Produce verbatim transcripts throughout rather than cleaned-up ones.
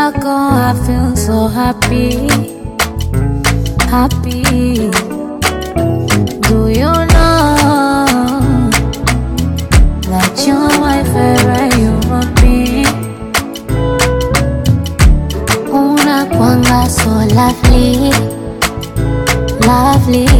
wako, I feel so happy, happy. Do you know that you're my favorite human being? Unakuanga so lovely, lovely.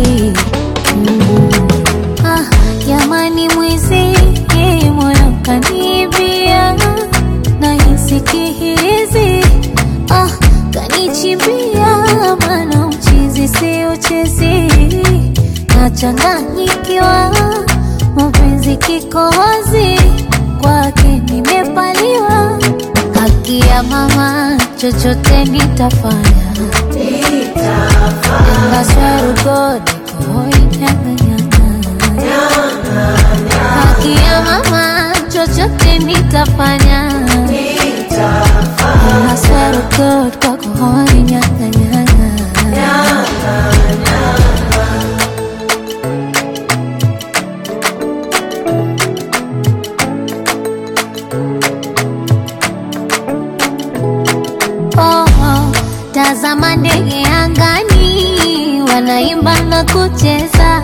Mm. Ah, jamani mwizi, moyo kanibia, nahisi kihirizi. Ah, kanichimbia, mana uchizi si uchezi. Nachanganyikiwa, mapenzi kikohozi, kwake nimepaliwa. Haki ya mama, chochote nitafanya, nitafanya. And I swear to God, hoi nyanga nyanga. Haki ya mama, chochote nitafanya, nitafanya. And I swear to God, kwako hoi nyanga nyanga. Tazama ndege angani, wanaimba na kucheza.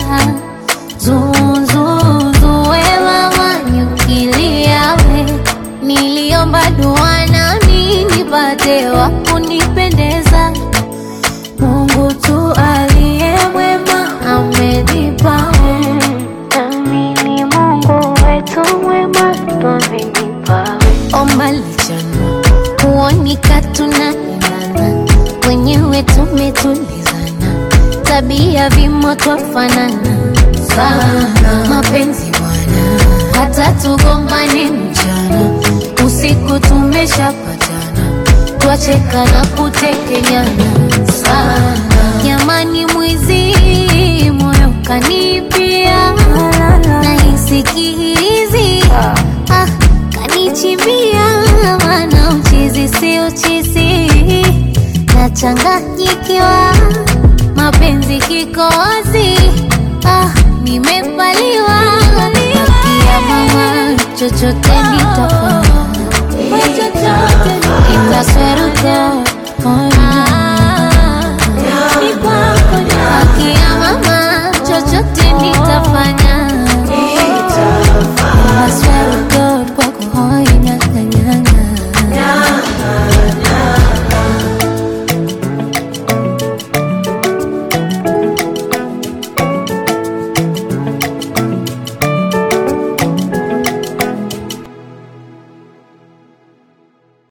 Zuzuzu wewe wanyukilia we, niliomba dua nami nipate wa kunipendeza. Mungu tu aliye mwema amenipa we, nami ni Mungu wetu mwema amenipa we. Omba lichana, kuonika tunaendana, wenyewe tumetulizana, tabia vimo twafanana sana. Mapenzi bwana, hata tugombane mchana, usiku tumeshapatana, twacheka na kutekenyana sana. Jamani mwizi, moyo kanipia, nahisi kihirizi. Ah, kanichimbia, mana uchizi si uchizi. Nachanganyikiwa, mapenzi kikohozi. Ah, nimepaliwa. Haki ya mama, chochote nitafanya, I swear to